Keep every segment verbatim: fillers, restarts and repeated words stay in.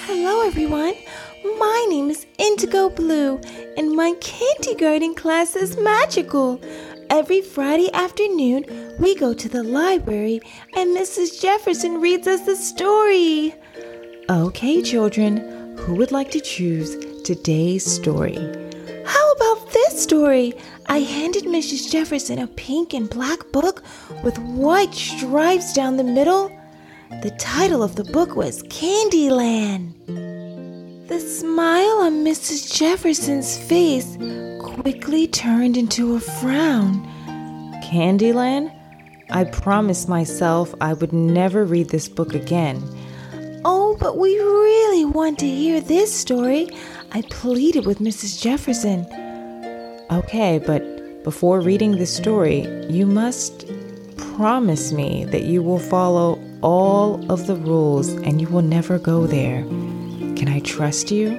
Hello everyone, my name is Indigo Blue and my kindergarten class is magical. Every Friday afternoon we go to the library and Missus Jefferson reads us a story. Okay children, who would like to choose today's story? How about this story? I handed Missus Jefferson a pink and black book with white stripes down the middle. The title of the book was Candyland. The smile on Missus Jefferson's face quickly turned into a frown. Candyland? I promised myself I would never read this book again. Oh, but we really want to hear this story, I pleaded with Missus Jefferson. Okay, but before reading this story, you must promise me that you will follow all of the rules and you will never go there. Can I trust you?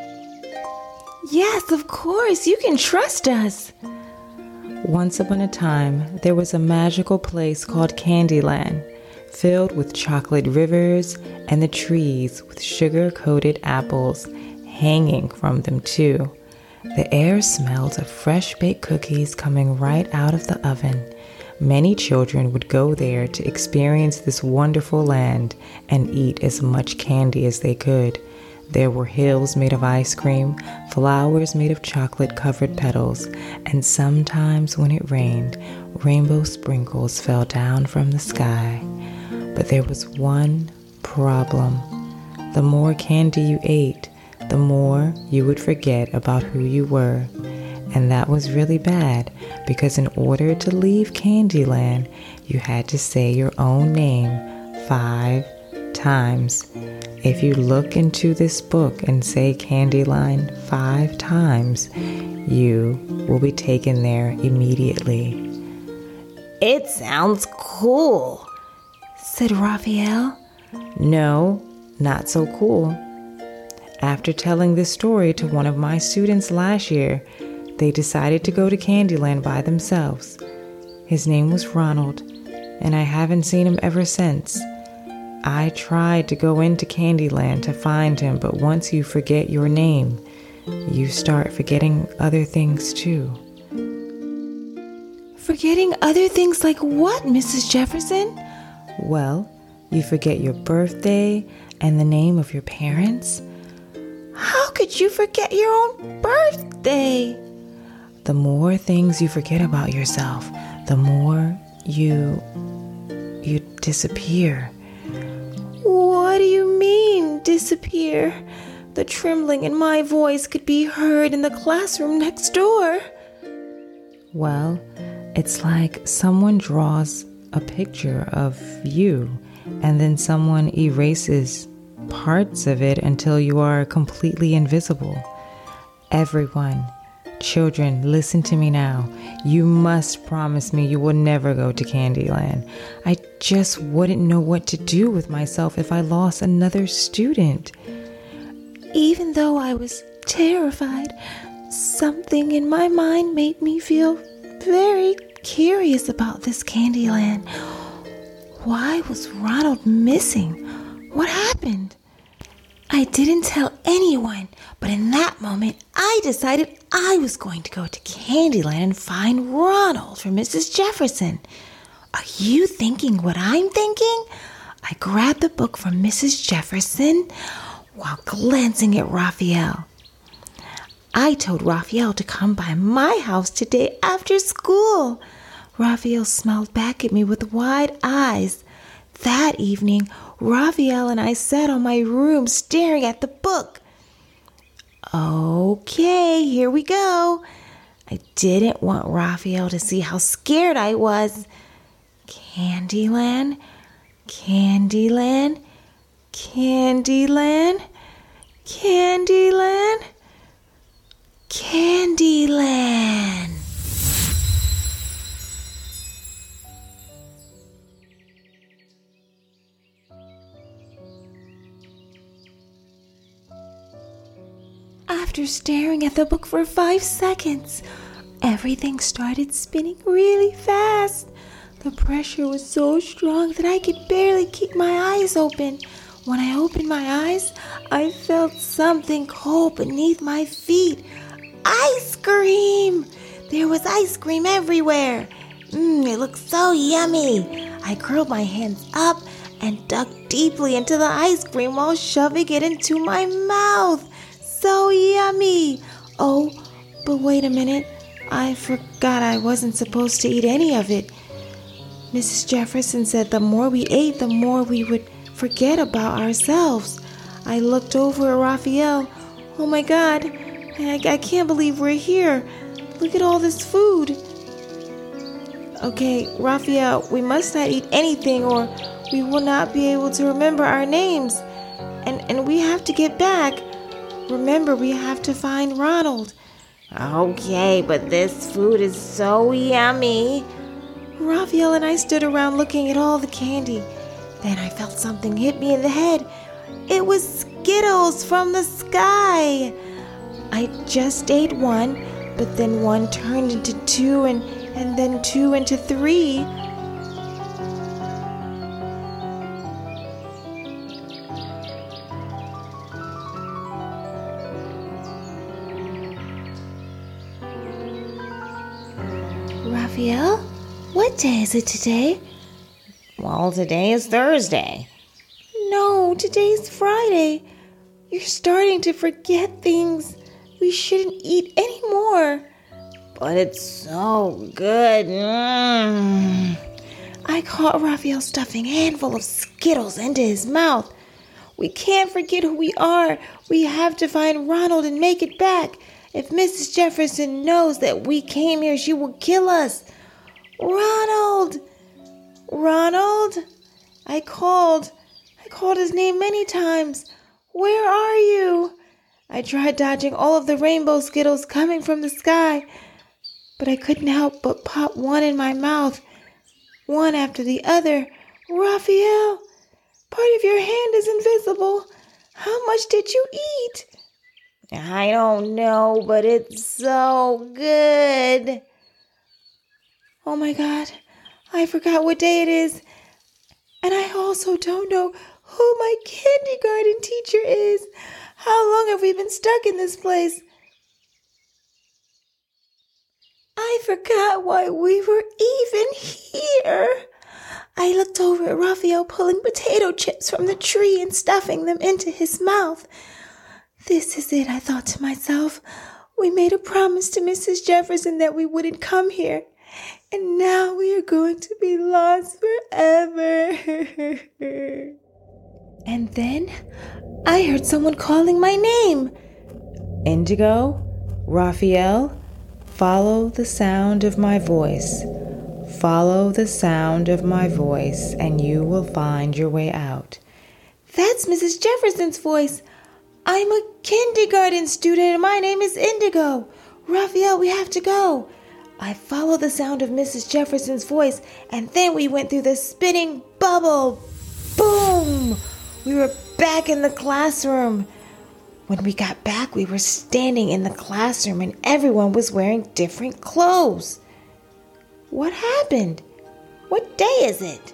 Yes, of course, you can trust us. Once upon a time, there was a magical place called Candyland, filled with chocolate rivers and the trees with sugar-coated apples hanging from them too. The air smelled of fresh-baked cookies coming right out of the oven. Many children would go there to experience this wonderful land and eat as much candy as they could. There were hills made of ice cream, flowers made of chocolate-covered petals, and sometimes when it rained, rainbow sprinkles fell down from the sky. But there was one problem. The more candy you ate, the more you would forget about who you were. And that was really bad, because in order to leave Candyland, you had to say your own name five times. If you look into this book and say Candyland five times, you will be taken there immediately. It sounds cool, said Raphael. No, not so cool. After telling this story to one of my students last year, they decided to go to Candyland by themselves. His name was Ronald, and I haven't seen him ever since. I tried to go into Candyland to find him, but once you forget your name, you start forgetting other things too. Forgetting other things like what, Missus Jefferson? Well, you forget your birthday and the name of your parents. How could you forget your own birthday? The more things you forget about yourself, the more you, you disappear. What do you mean, disappear? The trembling in my voice could be heard in the classroom next door. Well, it's like someone draws a picture of you, and then someone erases parts of it until you are completely invisible. Everyone, children, listen to me now. You must promise me you will never go to Candyland. I just wouldn't know what to do with myself if I lost another student. Even though I was terrified, something in my mind made me feel very curious about this Candyland. Why was Ronald missing? What happened? I didn't tell anyone, but in that moment, I decided I was going to go to Candyland and find Ronald for Missus Jefferson. Are you thinking what I'm thinking? I grabbed the book from Missus Jefferson while glancing at Raphael. I told Raphael to come by my house today after school. Raphael smiled back at me with wide eyes. That evening, Raphael and I sat on my room staring at the book. Okay, here we go. I didn't want Raphael to see how scared I was. Candyland, Candyland, Candyland, Candyland, Candyland. After staring at the book for five seconds, everything started spinning really fast. The pressure was so strong that I could barely keep my eyes open. When I opened my eyes, I felt something cold beneath my feet. Ice cream! There was ice cream everywhere. Mmm, it looked so yummy. I curled my hands up and dug deeply into the ice cream while shoving it into my mouth. So yummy. Oh, but wait a minute. I forgot I wasn't supposed to eat any of it. Missus Jefferson said the more we ate, the more we would forget about ourselves. I looked over at Raphael. Oh my God, I, I can't believe we're here. Look at all this food. Okay, Raphael, we must not eat anything or we will not be able to remember our names. And, and we have to get back. Remember, we have to find Ronald. Okay, but this food is so yummy. Raphael and I stood around looking at all the candy. Then I felt something hit me in the head. It was Skittles from the sky. I just ate one, but then one turned into two and, and then two into three. Raphael, what day is it today? Well, today is Thursday. No, today's Friday. You're starting to forget things. We shouldn't eat anymore. But it's so good. Mm. I caught Raphael stuffing a handful of Skittles into his mouth. We can't forget who we are. We have to find Ronald and make it back. If Missus Jefferson knows that we came here, she will kill us. Ronald! Ronald? I called. I called his name many times. Where are you? I tried dodging all of the rainbow Skittles coming from the sky, but I couldn't help but pop one in my mouth, one after the other. Raphael, part of your hand is invisible. How much did you eat? I don't know, but it's so good. Oh my God, I forgot what day it is. And I also don't know who my kindergarten teacher is. How long have we been stuck in this place? I forgot why we were even here. I looked over at Raphael pulling potato chips from the tree and stuffing them into his mouth. This is it, I thought to myself. We made a promise to Missus Jefferson that we wouldn't come here. And now we are going to be lost forever. And then I heard someone calling my name. Indigo, Raphael, follow the sound of my voice. Follow the sound of my voice, and you will find your way out. That's Missus Jefferson's voice. I'm a kindergarten student, and my name is Indigo. Raphael, we have to go. I followed the sound of Missus Jefferson's voice, and then we went through the spinning bubble. Boom! We were back in the classroom. When we got back, we were standing in the classroom, and everyone was wearing different clothes. What happened? What day is it?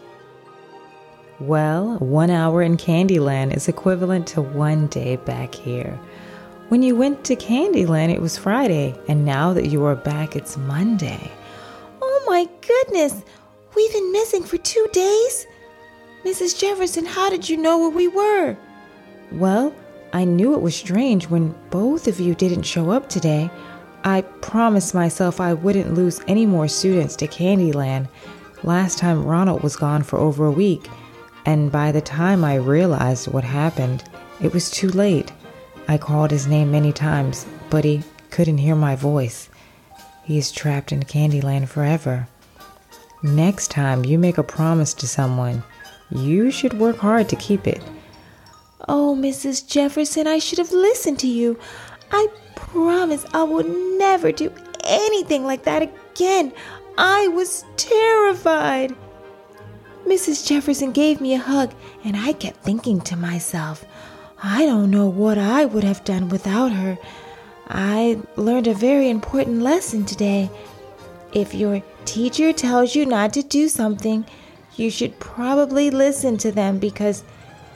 Well, one hour in Candyland is equivalent to one day back here. When you went to Candyland, it was Friday, and now that you are back, it's Monday. Oh my goodness! We've been missing for two days? Missus Jefferson, how did you know where we were? Well, I knew it was strange when both of you didn't show up today. I promised myself I wouldn't lose any more students to Candyland. Last time Ronald was gone for over a week, and by the time I realized what happened, it was too late. I called his name many times, but he couldn't hear my voice. He's trapped in Candyland forever. Next time you make a promise to someone, you should work hard to keep it. Oh, Missus Jefferson, I should have listened to you. I promise I will never do anything like that again. I was terrified. Missus Jefferson gave me a hug, and I kept thinking to myself, I don't know what I would have done without her. I learned a very important lesson today. If your teacher tells you not to do something, you should probably listen to them because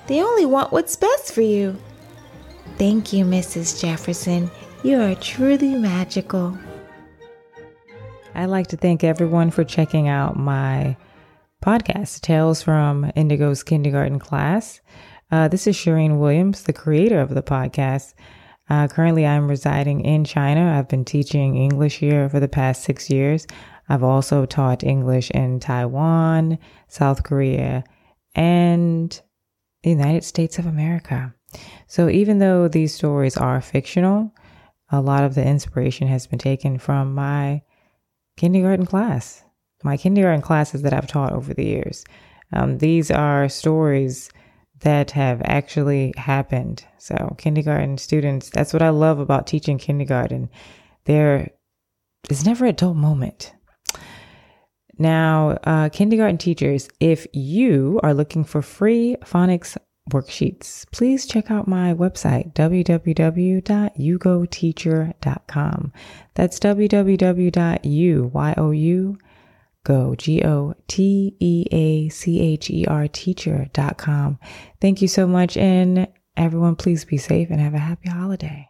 They only want what's best for you. Thank you, Missus Jefferson. You are truly magical. I'd like to thank everyone for checking out my podcast, Tales from Indigo's Kindergarten Class. Uh, this is Shireen Williams, the creator of the podcast. Uh, currently, I'm residing in China. I've been teaching English here for the past six years. I've also taught English in Taiwan, South Korea, and the United States of America. So even though these stories are fictional, a lot of the inspiration has been taken from my kindergarten class, my kindergarten classes that I've taught over the years. Um, these are stories that have actually happened. So kindergarten students, that's what I love about teaching kindergarten. There is never a dull moment. Now, uh, kindergarten teachers, if you are looking for free phonics worksheets, please check out my website, w w w dot u go teacher dot com. That's w w w dot u go G O T E A C H E R teacher dot com. Thank you so much, and everyone, please be safe and have a happy holiday.